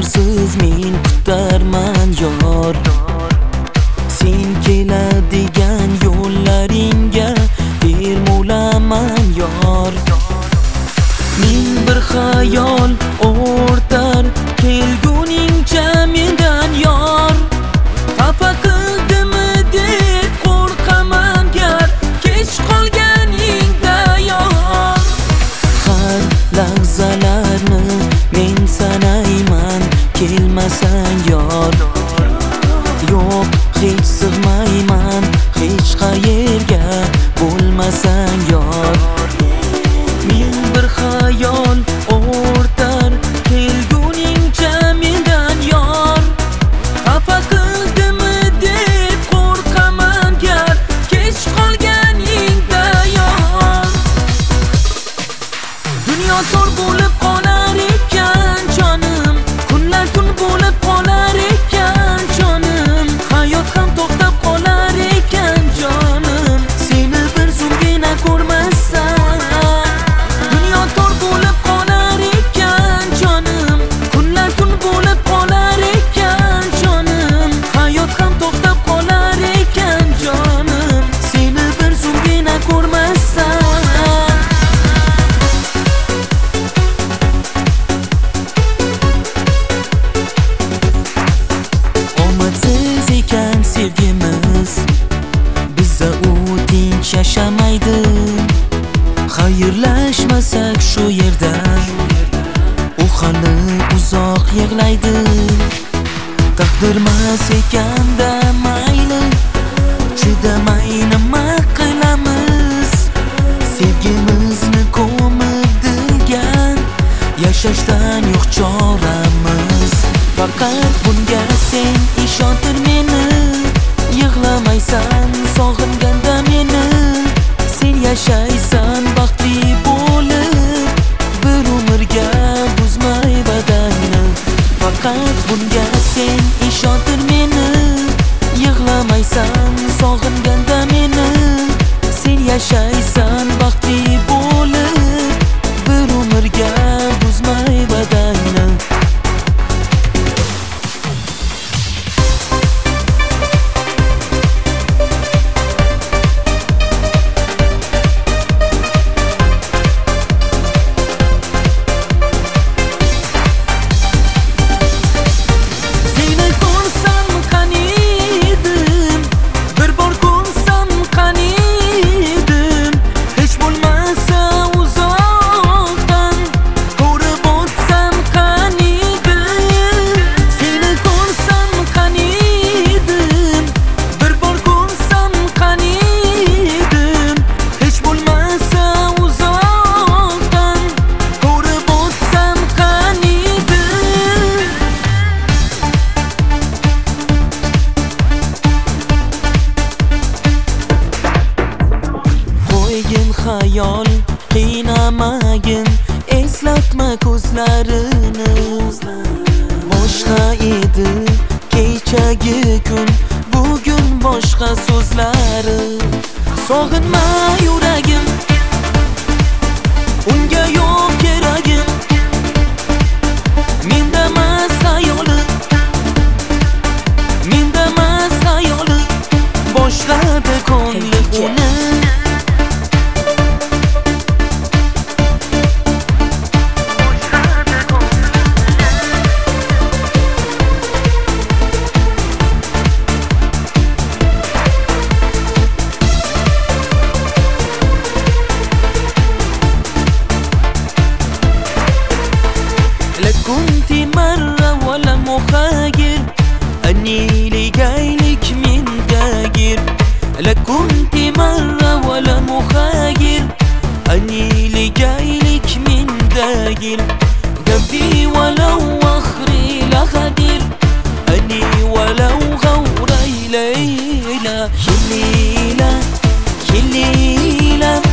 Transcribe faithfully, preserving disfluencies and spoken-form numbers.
sensiz men kutarman yor. Sen keladigan yo'llaringga bermolaman yor. Men bir xayol o'rtar kelguningcha mendan yor. Xafa qildimmi deb qo'rqaman gar kech qolganingda yor. Har lahzalarni men sanayman kelmasang yor. Yo'q hech sig'mayman hech qayerga bo'lmasang yor. Men bir xayol o'rtar kelguningcha mendan yor. Xafa qildimmi deb qo'rqaman gar kech qolganingda yor. Dunyo to'r bo'lib qolar ekan jonim, kunlar kun bo'lib qolar ekan jonim, hayot ham to'xtab qolar ekan jonim, seni bir zumgina ko'rmasam. Dunyo to'r bo'lib qolar ekan jonim, kunlar kun bo'lib qolar ekan jonim, hayot ham to'xtab qolar ekan jonim, seni bir zumgina ko'rmasam. Omadsiz ekan sevgimiz, bizda u tinch yashamaydi. Xayrlashmasak shu yerda, u hali uzoq yig'laydi. Taqdirmas ekanda mayli, chidamay nima qilamiz? Sevgimizni ko'mib dilga, yashashdan yo'q choramiz. Faqat bunga sen ishontir meni, yig'lamaysan sog'inganda meni. Sen yashaysan baxtli bo'lib, bir umrga buzmay badangni. Faqat bunga sen ishontir meni, yig'lamaysan sog'inganda meni. Sen yashaysan baxtli bo'lib, bir umrga buzmay badangni. Xayol qiynamagin, eslatma ko'zlarini. Boshqa edi kechagi kun, bugun boshqa so'zlari. Sog'inma yuragim, unga yo'q keragim. Menda emas xayoli, menda emas xayoli, boshqada ko'ngli uni. كنت مرة ولا مخاجر، أني لي جايلك من تاجر. لا كنت مرة ولا مخاجر، أني لي جايلك من تاجر. قبلي ولو أخري لغدر، أني ولو غوري ليلة. يليلة يليلة